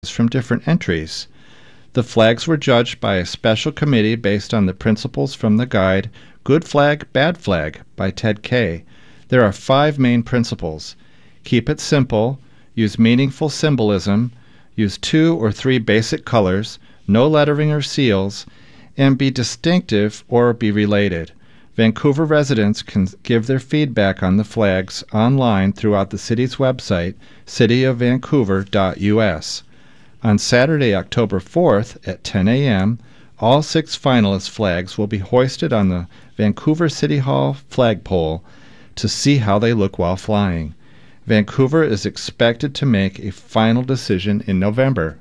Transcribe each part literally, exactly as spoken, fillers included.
from different entries. The flags were judged by a special committee based on the principles from the guide Good Flag, Bad Flag by Ted Kay. There are five main principles. Keep it simple, use meaningful symbolism, use two or three basic colors, no lettering or seals, and be distinctive or be related. Vancouver residents can give their feedback on the flags online throughout the city's website, city of vancouver dot u s. On Saturday, October fourth at ten a.m., all six finalist flags will be hoisted on the Vancouver City Hall flagpole to see how they look while flying. Vancouver is expected to make a final decision in November.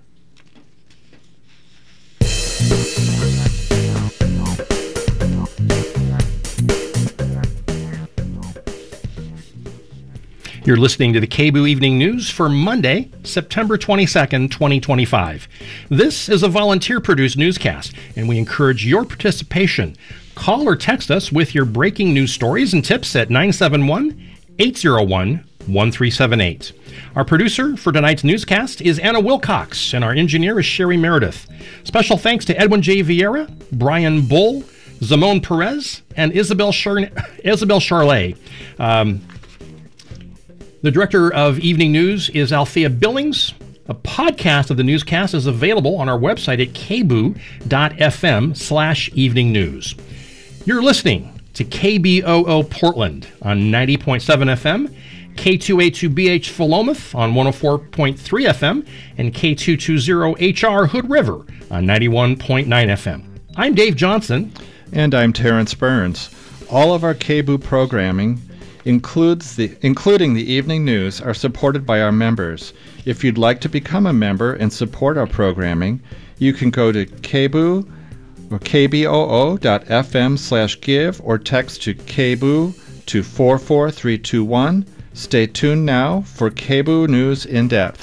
You're listening to the K B O O Evening News for Monday, September twenty-second, twenty twenty-five. This is a volunteer-produced newscast, and we encourage your participation. Call or text us with your breaking news stories and tips at nine seven one, eight zero one, one three seven eight. Our producer for tonight's newscast is Anna Wilcox, and our engineer is Sherry Meredith. Special thanks to Edwin J. Vieira, Brian Bull, Zamone Perez, and Isabel, Char- Isabel Charlet. Um, The director of Evening News is Althea Billings. A podcast of the newscast is available on our website at k b o o dot f m slash evening news. You're listening to K B O O Portland on ninety point seven F M, K two eighty-two B H Philomath on one oh four point three F M, and K two twenty H R Hood River on ninety-one point nine F M. I'm Dave Johnson. And I'm Terrence Burns. All of our K B O O programming includes the including the evening news are supported by our members. If you'd like to become a member and support our programming, you can go to K B O O or k b o o dot f m slash give or text to K B O O to four four three two one. Stay tuned now for K B O O News in Depth.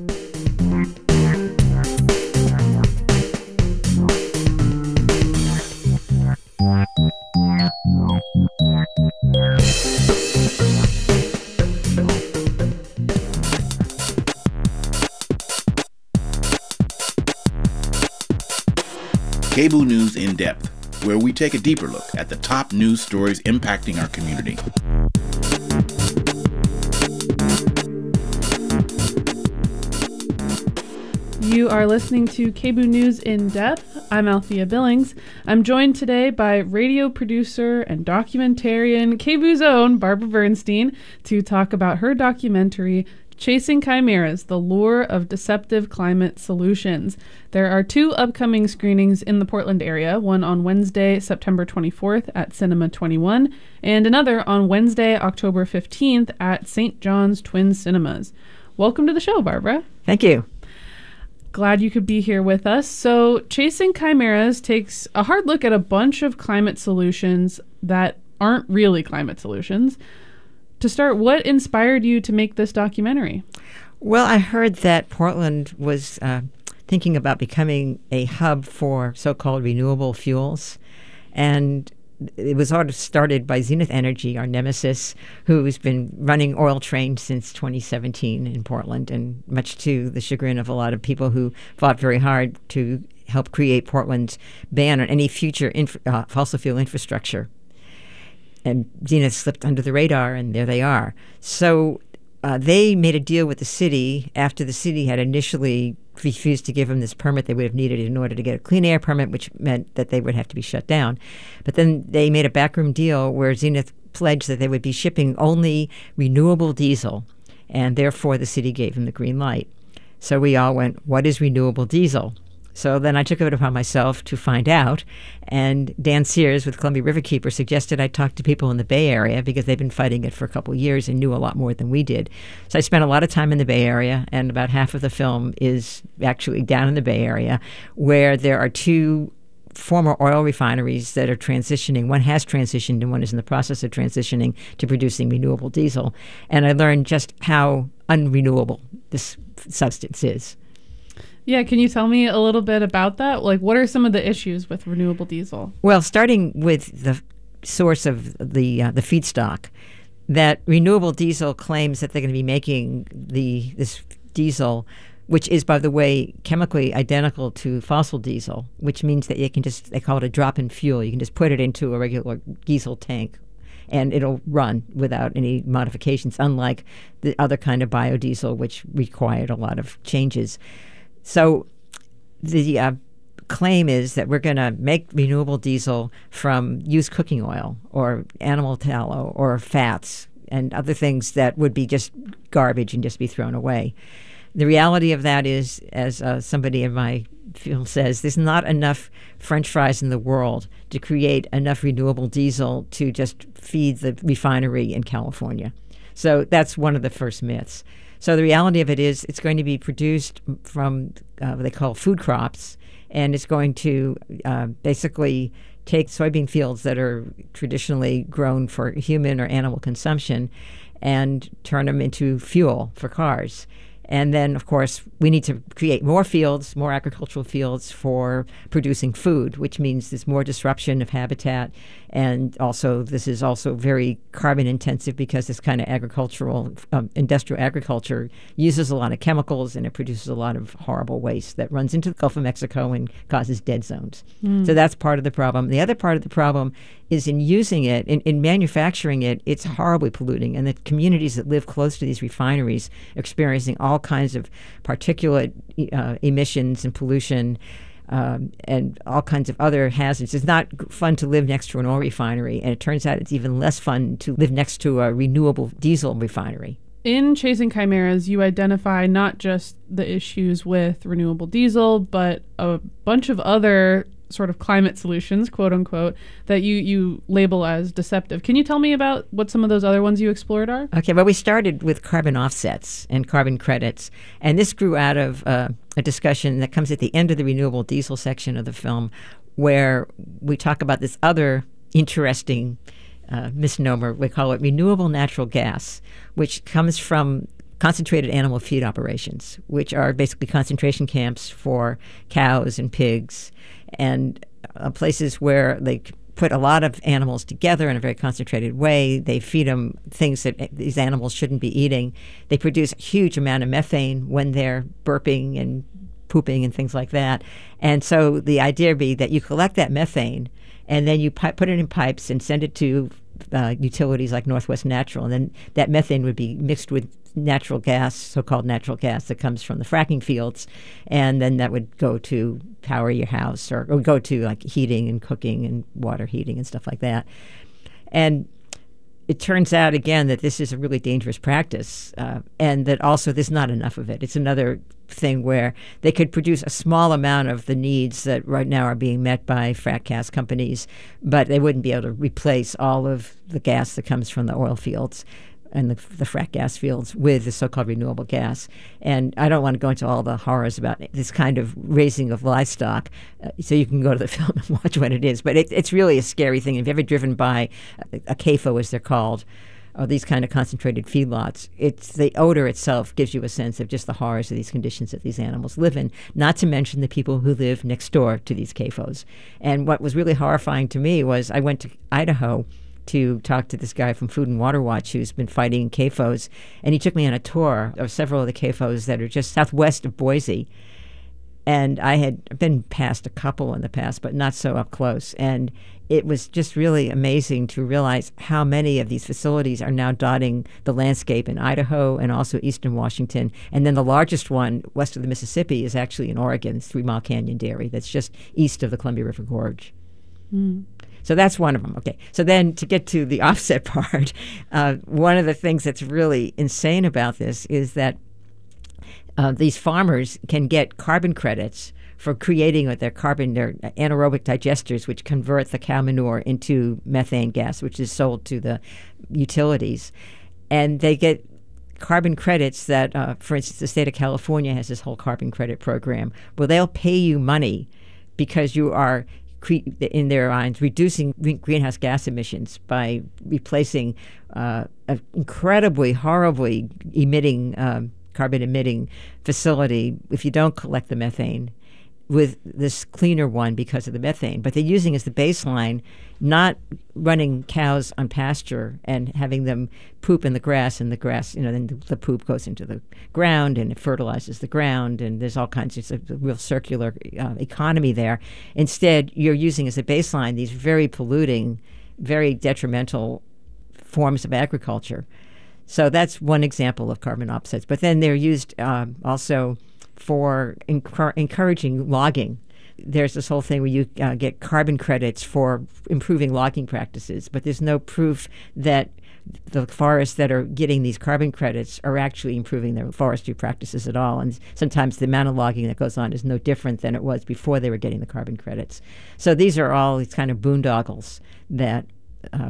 K B O O News in Depth, where we take a deeper look at the top news stories impacting our community. You are listening to K B O O News in Depth. I'm Althea Billings. I'm joined today by radio producer and documentarian K B O O's own Barbara Bernstein to talk about her documentary, Chasing Chimeras, The Lure of Deceptive Climate Solutions. There are two upcoming screenings in the Portland area, one on Wednesday, September twenty-fourth at Cinema twenty-one, and another on Wednesday, October fifteenth at Saint John's Twin Cinemas. Welcome to the show, Barbara. Thank you. Glad you could be here with us. So, Chasing Chimeras takes a hard look at a bunch of climate solutions that aren't really climate solutions. To start, what inspired you to make this documentary? Well, I heard that Portland was uh, thinking about becoming a hub for so-called renewable fuels, and it was all started by Zenith Energy, our nemesis, who's been running oil trains since twenty seventeen in Portland, and much to the chagrin of a lot of people who fought very hard to help create Portland's ban on any future inf- uh, fossil fuel infrastructure. And Zenith slipped under the radar, and there they are. So uh, they made a deal with the city after the city had initially refused to give them this permit they would have needed in order to get a clean air permit, which meant that they would have to be shut down. But then they made a backroom deal where Zenith pledged that they would be shipping only renewable diesel, and therefore the city gave them the green light. So we all went, what is renewable diesel? So then I took it upon myself to find out, and Dan Sears with Columbia Riverkeeper suggested I talk to people in the Bay Area because they've been fighting it for a couple of years and knew a lot more than we did. So I spent a lot of time in the Bay Area, and about half of the film is actually down in the Bay Area, where there are two former oil refineries that are transitioning. One has transitioned and one is in the process of transitioning to producing renewable diesel. And I learned just how unrenewable this substance is. Yeah, can you tell me a little bit about that? Like, what are some of the issues with renewable diesel? Well, starting with the source of the uh, the feedstock, that renewable diesel claims that they're going to be making the this diesel which is, by the way, chemically identical to fossil diesel, which means that you can just, they call it a drop-in fuel. You can just put it into a regular diesel tank and it'll run without any modifications, unlike the other kind of biodiesel, which required a lot of changes. So the uh, claim is that we're going to make renewable diesel from used cooking oil or animal tallow or fats and other things that would be just garbage and just be thrown away. The reality of that is, as uh, somebody in my field says, there's not enough French fries in the world to create enough renewable diesel to just feed the refinery in California. So that's one of the first myths. So the reality of it is it's going to be produced from uh, what they call food crops, and it's going to uh, basically take soybean fields that are traditionally grown for human or animal consumption and turn them into fuel for cars. And then, of course, we need to create more fields, more agricultural fields for producing food, which means there's more disruption of habitat. And also, this is also very carbon intensive because this kind of agricultural, um, industrial agriculture uses a lot of chemicals and it produces a lot of horrible waste that runs into the Gulf of Mexico and causes dead zones. Mm. So that's part of the problem. The other part of the problem is in using it, in, in manufacturing it, it's horribly polluting. And the communities that live close to these refineries are experiencing all kinds of particulate uh, emissions and pollution um, and all kinds of other hazards. It's not fun to live next to an oil refinery, and it turns out it's even less fun to live next to a renewable diesel refinery. In Chasing Chimeras, you identify not just the issues with renewable diesel, but a bunch of other sort of climate solutions, quote unquote, that you, you label as deceptive. Can you tell me about what some of those other ones you explored are? Okay, well, we started with carbon offsets and carbon credits, and this grew out of uh, a discussion that comes at the end of the renewable diesel section of the film, where we talk about this other interesting uh, misnomer. We call it renewable natural gas, which comes from concentrated animal feed operations, which are basically concentration camps for cows and pigs, and uh, places where they put a lot of animals together in a very concentrated way. They feed them things that these animals shouldn't be eating. They produce a huge amount of methane when they're burping and pooping and things like that. And so the idea would be that you collect that methane and then you pi- put it in pipes and send it to uh, utilities like Northwest Natural. And then that methane would be mixed with natural gas, so-called natural gas that comes from the fracking fields. And then that would go to power your house or, or go to like heating and cooking and water heating and stuff like that. And it turns out, again, that this is a really dangerous practice, uh, and that also there's not enough of it. It's another thing where they could produce a small amount of the needs that right now are being met by frac gas companies, but they wouldn't be able to replace all of the gas that comes from the oil fields and the, the frac gas fields with the so-called renewable gas. And I don't want to go into all the horrors about this kind of raising of livestock, uh, so you can go to the film and watch what it is. But it, it's really a scary thing. If you've ever driven by a, a C A F O, as they're called, or these kind of concentrated feedlots, it's the odor itself gives you a sense of just the horrors of these conditions that these animals live in, not to mention the people who live next door to these C A F Os. And what was really horrifying to me was I went to Idaho to talk to this guy from Food and Water Watch who's been fighting C A F Os, and he took me on a tour of several of the C A F Os that are just southwest of Boise. And I had been past a couple in the past, but not so up close. And it was just really amazing to realize how many of these facilities are now dotting the landscape in Idaho and also eastern Washington. And then the largest one west of the Mississippi is actually in Oregon, it's Three Mile Canyon Dairy, that's just east of the Columbia River Gorge. Mm. So that's one of them. Okay. So then to get to the offset part, uh, one of the things that's really insane about this is that uh, these farmers can get carbon credits for creating with their carbon, their anaerobic digesters, which convert the cow manure into methane gas, which is sold to the utilities. And they get carbon credits that, uh, for instance, the state of California has this whole carbon credit program where they'll pay you money because you are, in their minds, reducing greenhouse gas emissions by replacing uh, an incredibly, horribly emitting, um, carbon-emitting facility if you don't collect the methane. with this cleaner one because of the methane, but they're using as the baseline, not running cows on pasture and having them poop in the grass, and the grass, you know, then the, the poop goes into the ground and it fertilizes the ground, and there's all kinds of, it's a real circular uh, economy there. Instead, you're using as a baseline these very polluting, very detrimental forms of agriculture. So that's one example of carbon offsets. But then they're used um, also for enc- encouraging logging. There's this whole thing where you uh, get carbon credits for improving logging practices, but there's no proof that the forests that are getting these carbon credits are actually improving their forestry practices at all. And sometimes the amount of logging that goes on is no different than it was before they were getting the carbon credits. So these are all these kind of boondoggles that uh,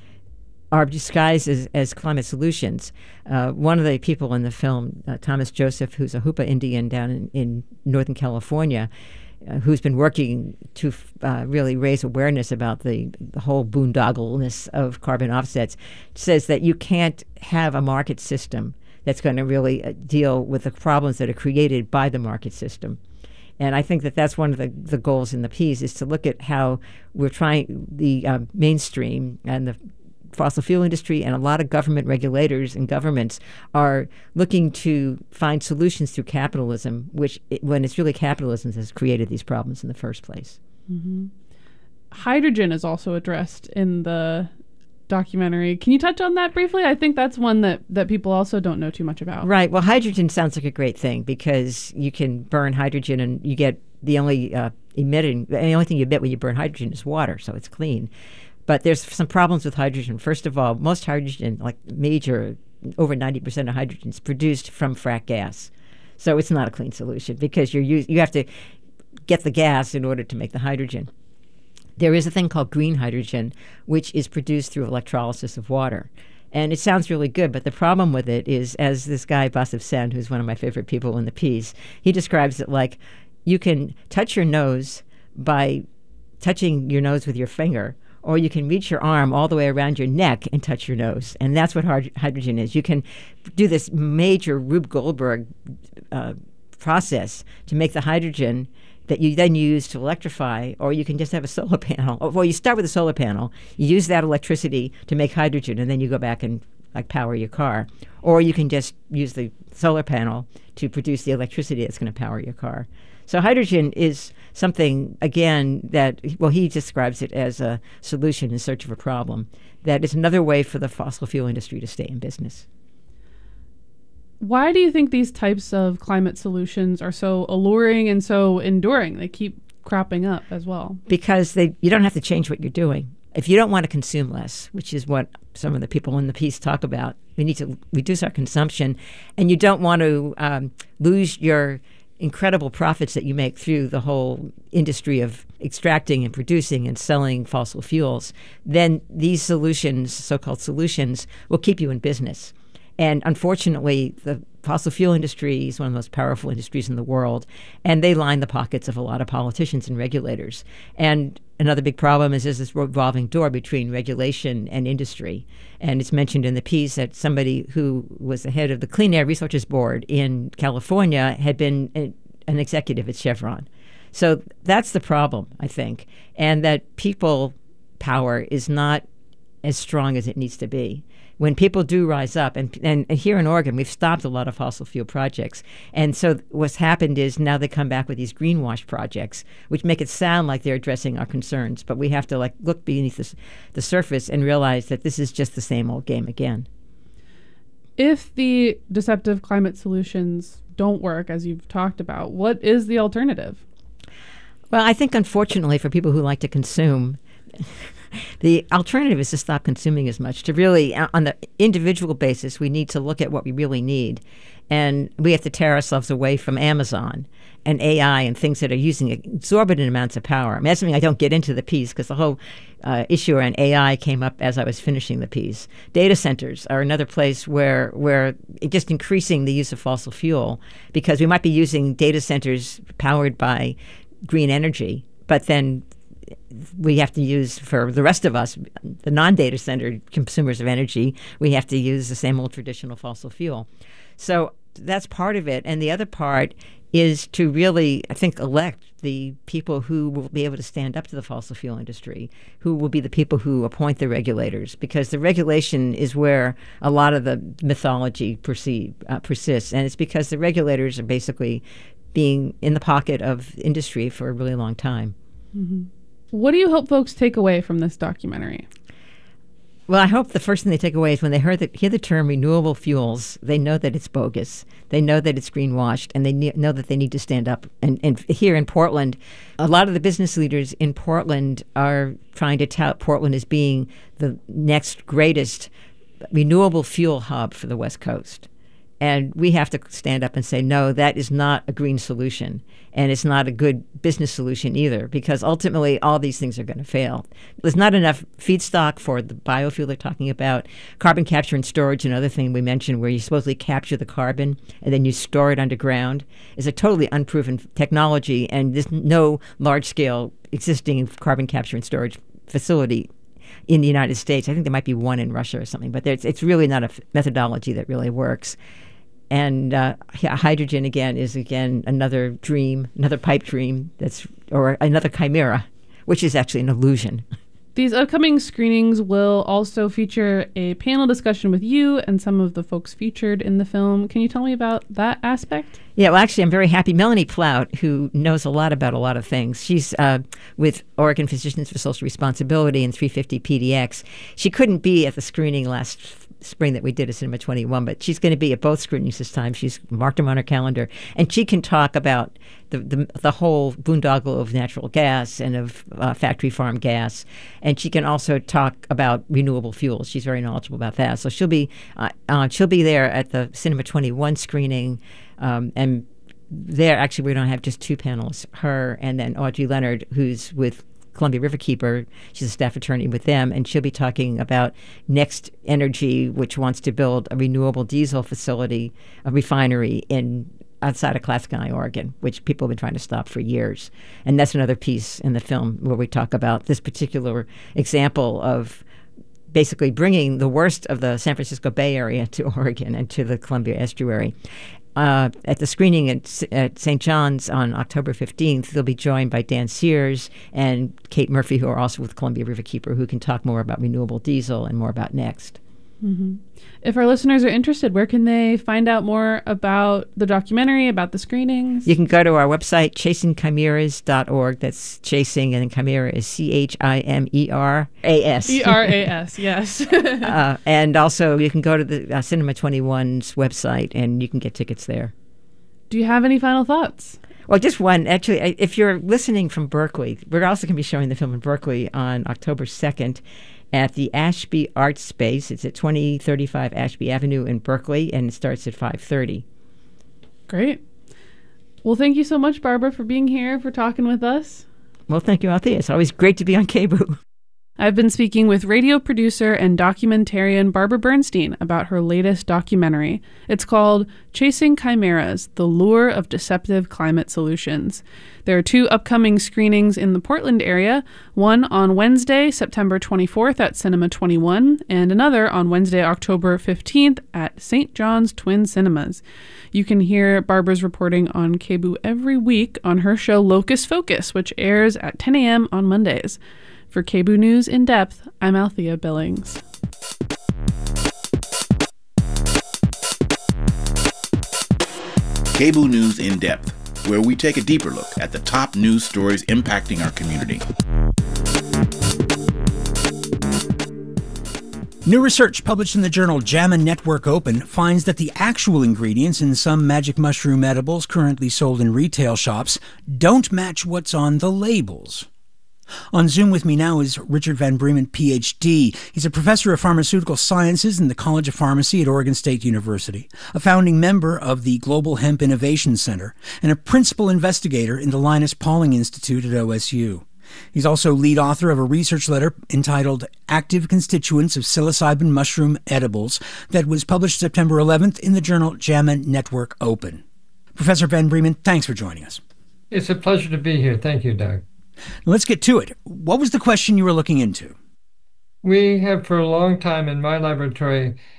are disguised as, as climate solutions. Uh, one of the people in the film, uh, Thomas Joseph, who's a Hoopa Indian down in, in Northern California, uh, who's been working to uh, really raise awareness about the, the whole boondoggleness of carbon offsets, says that you can't have a market system that's going to really uh, deal with the problems that are created by the market system. And I think that that's one of the, the goals in the piece, is to look at how we're trying, the uh, mainstream and the fossil fuel industry and a lot of government regulators and governments are looking to find solutions through capitalism, which, it, when it's really capitalism that has created these problems in the first place. Mm-hmm. Hydrogen is also addressed in the documentary. Can you touch on that briefly? I think that's one that, that people also don't know too much about. Right. Well, hydrogen sounds like a great thing because you can burn hydrogen and you get the only uh, emitting, the only thing you emit when you burn hydrogen is water, so it's clean. But there's some problems with hydrogen. First of all, most hydrogen, like major, over ninety percent of hydrogen is produced from frack gas. So it's not a clean solution because you're use, you have to get the gas in order to make the hydrogen. There is a thing called green hydrogen, which is produced through electrolysis of water. And it sounds really good, but the problem with it is, as this guy, Basif Sen, who's one of my favorite people in the piece, he describes it like you can touch your nose by touching your nose with your finger, or you can reach your arm all the way around your neck and touch your nose. And that's what hyd- hydrogen is. You can do this major Rube Goldberg uh, process to make the hydrogen that you then use to electrify, or you can just have a solar panel. Well, you start with a solar panel, you use that electricity to make hydrogen, and then you go back and like power your car. Or you can just use the solar panel to produce the electricity that's going to power your car. So hydrogen is something, again, that, well, he describes it as a solution in search of a problem. That is another way for the fossil fuel industry to stay in business. Why do you think these types of climate solutions are so alluring and so enduring? They keep cropping up as well. Because they, you don't have to change what you're doing. If you don't want to consume less, which is what some of the people in the piece talk about, we need to reduce our consumption, and you don't want to um, lose your incredible profits that you make through the whole industry of extracting and producing and selling fossil fuels, then these solutions, so-called solutions, will keep you in business. And unfortunately, the fossil fuel industry is one of the most powerful industries in the world, and they line the pockets of a lot of politicians and regulators. And another big problem is there's this revolving door between regulation and industry. And it's mentioned in the piece that somebody who was the head of the Clean Air Resources Board in California had been a, an executive at Chevron. So that's the problem, I think, and that people power is not as strong as it needs to be. When people do rise up, and, and, and here in Oregon, we've stopped a lot of fossil fuel projects. And so what's happened is now they come back with these greenwash projects, which make it sound like they're addressing our concerns. But we have to like look beneath the, the surface and realize that this is just the same old game again. If the deceptive climate solutions don't work, as you've talked about, what is the alternative? Well, I think, unfortunately, for people who like to consume, the alternative is to stop consuming as much. To really, on the individual basis, we need to look at what we really need. And we have to tear ourselves away from Amazon and A I and things that are using exorbitant amounts of power. I mean, that's something I don't get into the piece because the whole uh, issue around A I came up as I was finishing the piece. Data centers are another place where, where just increasing the use of fossil fuel, because we might be using data centers powered by green energy, but then we have to use, for the rest of us, the non-data center consumers of energy, we have to use the same old traditional fossil fuel. So that's part of it. And the other part is to really, I think, elect the people who will be able to stand up to the fossil fuel industry, who will be the people who appoint the regulators, because the regulation is where a lot of the mythology perceive, uh, persists. And it's because the regulators are basically being in the pocket of industry for a really long time. Mm-hmm. What do you hope folks take away from this documentary? Well, I hope the first thing they take away is when they hear the, hear the term renewable fuels, they know that it's bogus. They know that it's greenwashed, and they ne- know that they need to stand up. And, and here in Portland, a lot of the business leaders in Portland are trying to tout Portland as being the next greatest renewable fuel hub for the West Coast. And we have to stand up and say, no, that is not a green solution. And it's not a good business solution either, because ultimately all these things are going to fail. There's not enough feedstock for the biofuel they're talking about. Carbon capture and storage, another thing we mentioned, where you supposedly capture the carbon and then you store it underground, is a totally unproven technology. And there's no large-scale existing carbon capture and storage facility in the United States. I think there might be one in Russia or something, but it's, it's really not a f- methodology that really works. And uh, hydrogen, again, is, again, another dream, another pipe dream, that's or another chimera, which is actually an illusion. These upcoming screenings will also feature a panel discussion with you and some of the folks featured in the film. Can you tell me about that aspect? Yeah, well, actually, I'm very happy. Melanie Plout, who knows a lot about a lot of things, she's uh, with Oregon Physicians for Social Responsibility and three fifty P D X. She couldn't be at the screening last spring that we did at Cinema twenty-one, but she's going to be at both screenings this time. She's marked them on her calendar, and she can talk about the the, the whole boondoggle of natural gas and of uh, factory farm gas, and she can also talk about renewable fuels. She's very knowledgeable about that, so she'll be uh, uh, she'll be there at the Cinema twenty-one screening, um, and there actually we're going to have just two panels: her and then Audrey Leonard, who's with Columbia Riverkeeper. She's a staff attorney with them, and she'll be talking about Next Energy, which wants to build a renewable diesel facility, a refinery in outside of Clatskanie, Oregon, which people have been trying to stop for years. And that's another piece in the film where we talk about this particular example of basically bringing the worst of the San Francisco Bay Area to Oregon and to the Columbia Estuary. Uh, at the screening at, at Saint John's on October fifteenth, they'll be joined by Dan Sears and Kate Murphy, who are also with Columbia Riverkeeper, who can talk more about renewable diesel and more about Next. Mm-hmm. If our listeners are interested, where can they find out more about the documentary, about the screenings? You can go to our website, chasing chimeras dot org. That's chasing, and then chimera is C H I M E R A S. E R A S, yes. uh, and also, you can go to the uh, Cinema twenty-one's website, and you can get tickets there. Do you have any final thoughts? Well, just one. Actually, if you're listening from Berkeley, we're also going to be showing the film in Berkeley on October second. At the Ashby Art Space. It's at twenty thirty-five Ashby Avenue in Berkeley, and it starts at five thirty. Great. Well, thank you so much, Barbara, for being here, for talking with us. Well, thank you, Althea. It's always great to be on K B U. I've been speaking with radio producer and documentarian Barbara Bernstein about her latest documentary. It's called Chasing Chimeras, The Lure of Deceptive Climate Solutions. There are two upcoming screenings in the Portland area, one on Wednesday, September twenty-fourth at Cinema twenty-one, and another on Wednesday, October fifteenth at Saint John's Twin Cinemas. You can hear Barbara's reporting on K B U every week on her show Locus Focus, which airs at ten a.m. on Mondays. For K B U News in Depth, I'm Althea Billings. K B U News in Depth, where we take a deeper look at the top news stories impacting our community. New research published in the journal JAMA Network Open finds that the actual ingredients in some magic mushroom edibles currently sold in retail shops don't match what's on the labels. On Zoom with me now is Richard Van Bremen, P H D. He's a professor of pharmaceutical sciences in the College of Pharmacy at Oregon State University, a founding member of the Global Hemp Innovation Center, and a principal investigator in the Linus Pauling Institute at O S U. He's also lead author of a research letter entitled Active Constituents of Psilocybin Mushroom Edibles that was published September eleventh in the journal JAMA Network Open. Professor Van Bremen, thanks for joining us. It's a pleasure to be here. Thank you, Doug. Now let's get to it. What was the question you were looking into? We have for a long time in my laboratory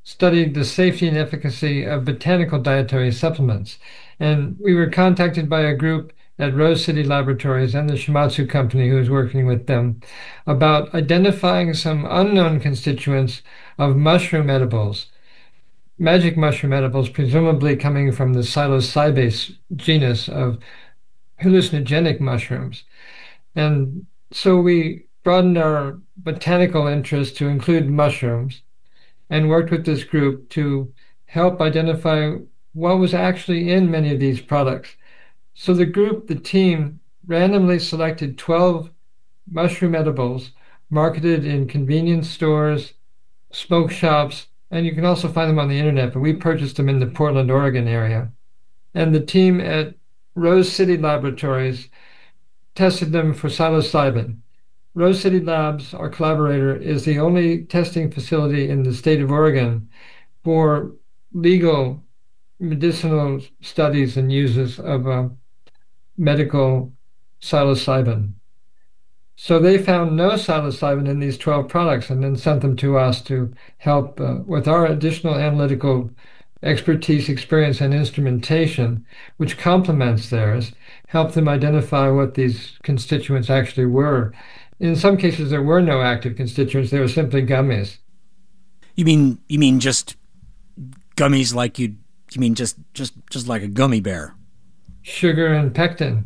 studied the safety and efficacy of botanical dietary supplements. And we were contacted by a group at Rose City Laboratories and the Shimatsu Company, who was working with them, about identifying some unknown constituents of mushroom edibles, magic mushroom edibles, presumably coming from the psilocybase genus of hallucinogenic mushrooms. And so we broadened our botanical interest to include mushrooms and worked with this group to help identify what was actually in many of these products. So the group, the team, randomly selected twelve mushroom edibles marketed in convenience stores, smoke shops, and you can also find them on the internet, but we purchased them in the Portland, Oregon area. And the team at Rose City Laboratories tested them for psilocybin. Rose City Labs, our collaborator, is the only testing facility in the state of Oregon for legal medicinal studies and uses of uh, medical psilocybin. So they found no psilocybin in these twelve products and then sent them to us to help uh, with our additional analytical expertise, experience, and instrumentation, which complements theirs, help them identify what these constituents actually were. In some cases, there were no active constituents. They were simply gummies. You mean you mean just gummies like you you mean just just just like a gummy bear? Sugar and pectin.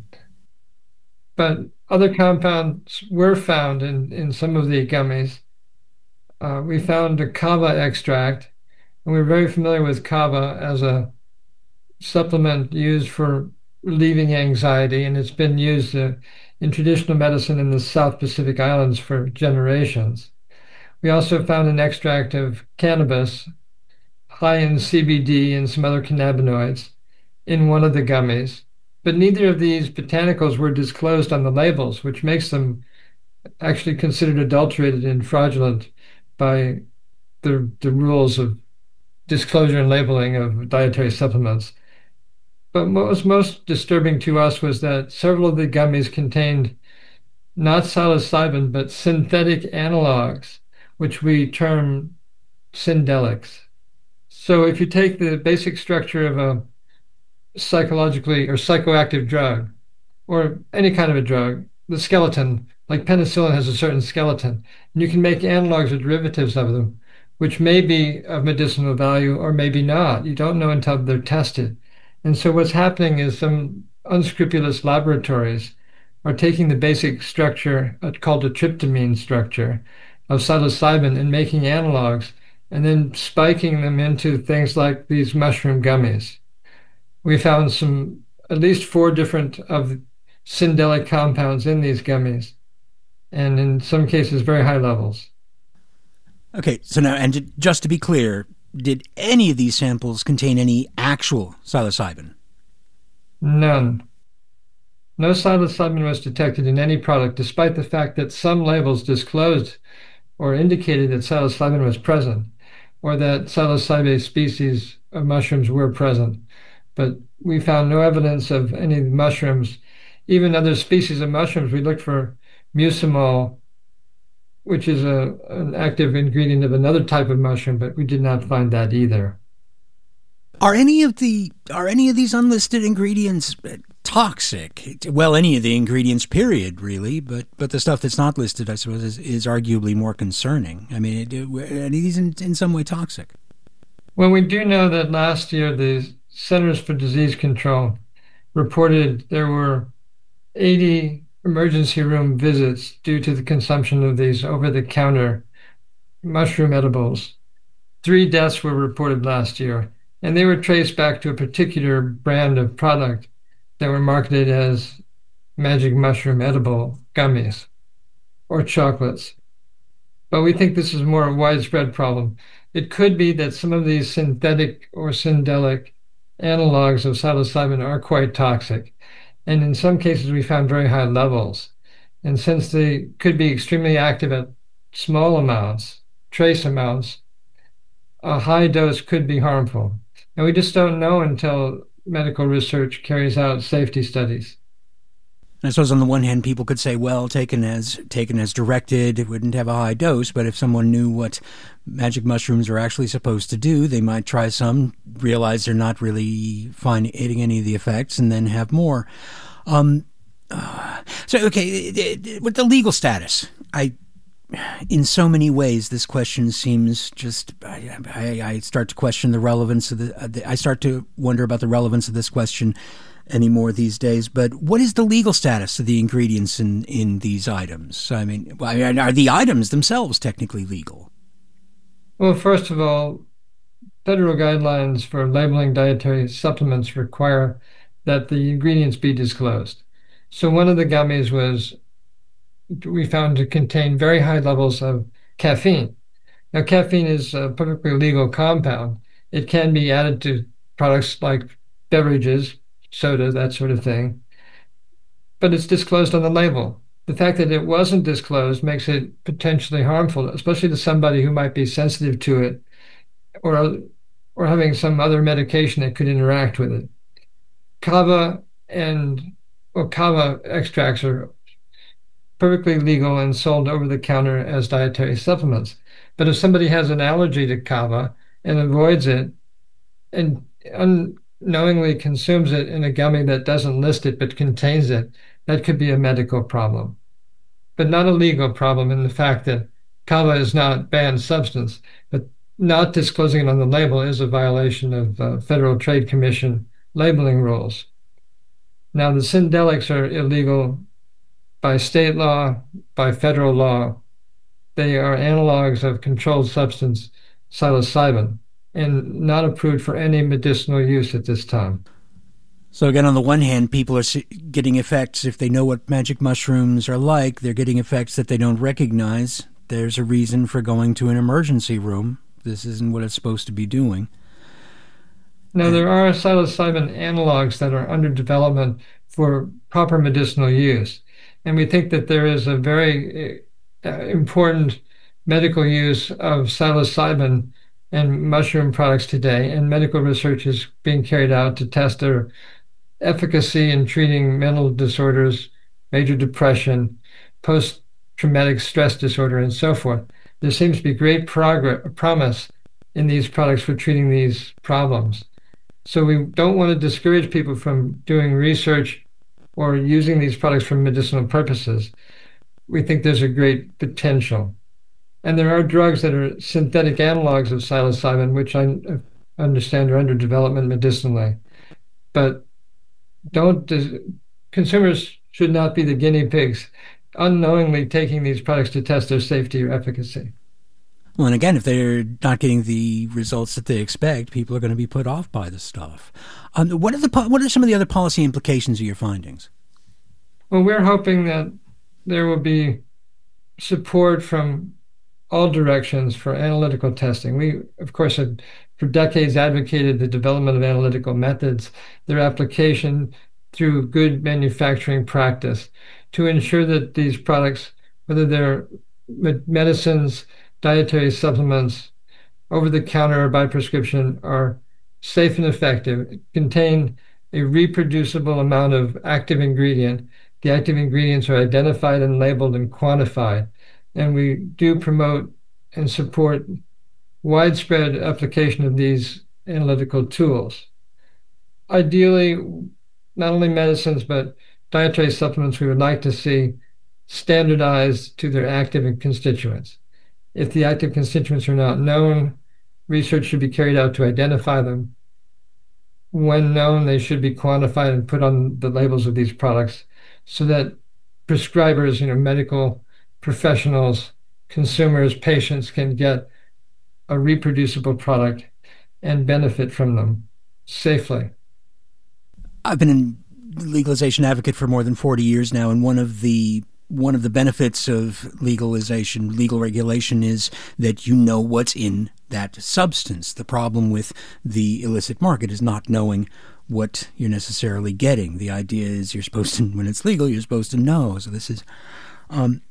But other compounds were found in, in some of the gummies. Uh, we found a kava extract, and we're very familiar with kava as a supplement used for relieving anxiety, and it's been used uh, in traditional medicine in the South Pacific Islands for generations. We also found an extract of cannabis, high in C B D and some other cannabinoids, in one of the gummies. But neither of these botanicals were disclosed on the labels, which makes them actually considered adulterated and fraudulent by the, the rules of disclosure and labeling of dietary supplements. But what was most disturbing to us was that several of the gummies contained not psilocybin, but synthetic analogs, which we term syndelics. So if you take the basic structure of a psychologically or psychoactive drug, or any kind of a drug, the skeleton, like penicillin has a certain skeleton, and you can make analogs or derivatives of them, which may be of medicinal value or maybe not. You don't know until they're tested. And so what's happening is some unscrupulous laboratories are taking the basic structure uh, called a tryptamine structure of psilocybin and making analogs and then spiking them into things like these mushroom gummies. We found some, at least four different of syndelic compounds in these gummies, and in some cases, very high levels. Okay, so now, and just to be clear, did any of these samples contain any actual psilocybin? None. No psilocybin was detected in any product, despite the fact that some labels disclosed or indicated that psilocybin was present, or that psilocybase species of mushrooms were present. But we found no evidence of any mushrooms, even other species of mushrooms. We looked for mucimol, which is a, an active ingredient of another type of mushroom, but we did not find that either. Are any of the are any of these unlisted ingredients toxic? Well, any of the ingredients, period, really. But but the stuff that's not listed, I suppose, is, is arguably more concerning. I mean, it, are any of these in, in some way toxic? Well, we do know that last year the Centers for Disease Control reported there were eighty emergency room visits due to the consumption of these over-the-counter mushroom edibles. Three deaths were reported last year, and they were traced back to a particular brand of product that were marketed as magic mushroom edible gummies or chocolates. But we think this is more a widespread problem. It could be that some of these synthetic or syndelic analogs of psilocybin are quite toxic. And in some cases, we found very high levels. And since they could be extremely active at small amounts, trace amounts, a high dose could be harmful. And we just don't know until medical research carries out safety studies. I suppose on the one hand, people could say, well, taken as taken as directed, it wouldn't have a high dose. But if someone knew what magic mushrooms are actually supposed to do, they might try some, realize they're not really finding any of the effects, and then have more. Um, uh, so, okay, with the legal status, I, in so many ways, this question seems just, I, I, I start to question the relevance of the, I start to wonder about the relevance of this question anymore these days. But what is the legal status of the ingredients in, in these items? I mean, are the items themselves technically legal? Well, first of all, federal guidelines for labeling dietary supplements require that the ingredients be disclosed. So one of the gummies was, we found to contain very high levels of caffeine. Now, caffeine is a perfectly legal compound. It can be added to products like beverages, soda, that sort of thing, but it's disclosed on the label. The fact that it wasn't disclosed makes it potentially harmful, especially to somebody who might be sensitive to it, or or having some other medication that could interact with it. Kava and well, kava extracts are perfectly legal and sold over the counter as dietary supplements. But if somebody has an allergy to kava and avoids it and un knowingly consumes it in a gummy that doesn't list it but contains it, that could be a medical problem. But not a legal problem in the fact that kava is not banned substance, but not disclosing it on the label is a violation of uh, Federal Trade Commission labeling rules. Now, the syndelics are illegal by state law, by federal law. They are analogs of controlled substance psilocybin, and not approved for any medicinal use at this time. So again, on the one hand, people are getting effects, if they know what magic mushrooms are like, they're getting effects that they don't recognize. There's a reason for going to an emergency room. This isn't what it's supposed to be doing. Now, there are psilocybin analogs that are under development for proper medicinal use. And we think that there is a very uh, important medical use of psilocybin and mushroom products today, and medical research is being carried out to test their efficacy in treating mental disorders, major depression, post-traumatic stress disorder, and so forth. There seems to be great progress, promise in these products for treating these problems. So we don't want to discourage people from doing research or using these products for medicinal purposes. We think there's a great potential. And there are drugs that are synthetic analogs of psilocybin, which I understand are under development medicinally. But don't consumers should not be the guinea pigs unknowingly taking these products to test their safety or efficacy. Well, and again, if they're not getting the results that they expect, people are going to be put off by the stuff. Um, what are the what are some of the other policy implications of your findings? Well, we're hoping that there will be support from all directions for analytical testing. We, of course, have for decades advocated the development of analytical methods, their application through good manufacturing practice to ensure that these products, whether they're medicines, dietary supplements, over-the-counter or by prescription, are safe and effective, contain a reproducible amount of active ingredient. The active ingredients are identified and labeled and quantified. And we do promote and support widespread application of these analytical tools. Ideally, not only medicines, but dietary supplements we would like to see standardized to their active constituents. If the active constituents are not known, research should be carried out to identify them. When known, they should be quantified and put on the labels of these products so that prescribers, you know, medical professionals, consumers, patients can get a reproducible product and benefit from them safely. I've been a legalization advocate for more than forty years now, and one of the one of the benefits of legalization, legal regulation, is that you know what's in that substance. The problem with the illicit market is not knowing what you're necessarily getting. The idea is you're supposed to, when it's legal, you're supposed to know. So this is, um,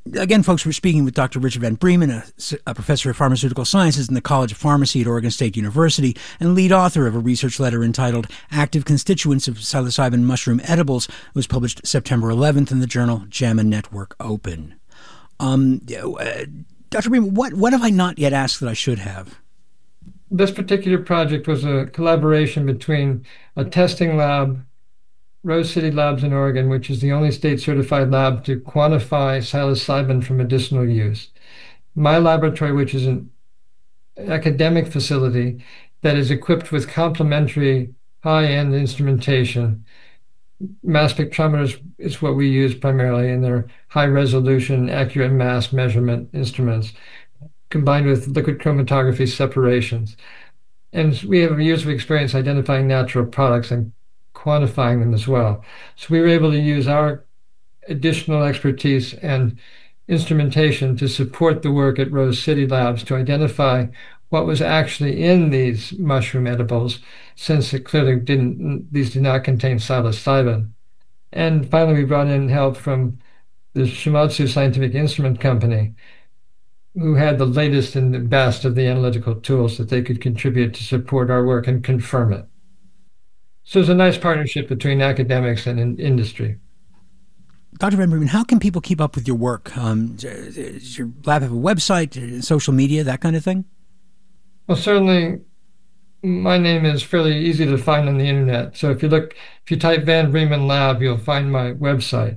Again, folks, we're speaking with Doctor Richard Van Bremen, a, a professor of pharmaceutical sciences in the College of Pharmacy at Oregon State University and lead author of a research letter entitled Active Constituents of Psilocybin Mushroom Edibles. It was published September eleventh in the journal JAMA Network Open. Um, uh, Doctor Bremen, what, what have I not yet asked that I should have? This particular project was a collaboration between a testing lab, Rose City Labs in Oregon, which is the only state-certified lab to quantify psilocybin for medicinal use. My laboratory, which is an academic facility that is equipped with complementary high-end instrumentation. Mass spectrometers is what we use primarily, and they're high-resolution, accurate mass measurement instruments, combined with liquid chromatography separations. And we have years of experience identifying natural products and quantifying them as well. So we were able to use our additional expertise and instrumentation to support the work at Rose City Labs to identify what was actually in these mushroom edibles, since it clearly didn't, these did not contain psilocybin. And finally, we brought in help from the Shimadzu Scientific Instrument Company, who had the latest and the best of the analytical tools that they could contribute to support our work and confirm it. So it's a nice partnership between academics and in industry. Doctor Van Bremen, how can people keep up with your work? Um, does your lab have a website, social media, that kind of thing? Well, certainly my name is fairly easy to find on the internet. So if you look, if you type Van Bremen Lab, you'll find my website.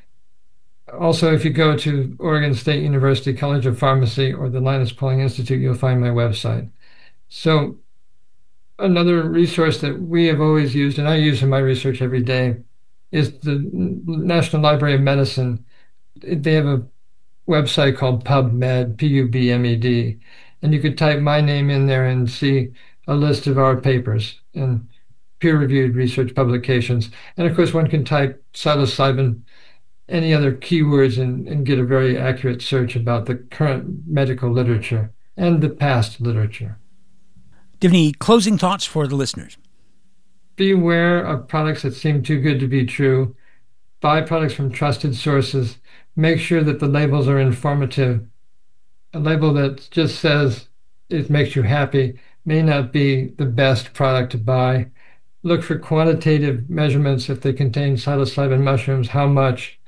Also, if you go to Oregon State University College of Pharmacy or the Linus Pauling Institute, you'll find my website. So another resource that we have always used, and I use in my research every day, is the National Library of Medicine. They have a website called PubMed, P U B M E D, and you could type my name in there and see a list of our papers and peer-reviewed research publications. And of course, one can type psilocybin, any other keywords, and, and get a very accurate search about the current medical literature and the past literature. Do you have any closing thoughts for the listeners? Be aware of products that seem too good to be true. Buy products from trusted sources. Make sure that the labels are informative. A label that just says it makes you happy may not be the best product to buy. Look for quantitative measurements if they contain psilocybin mushrooms, how much,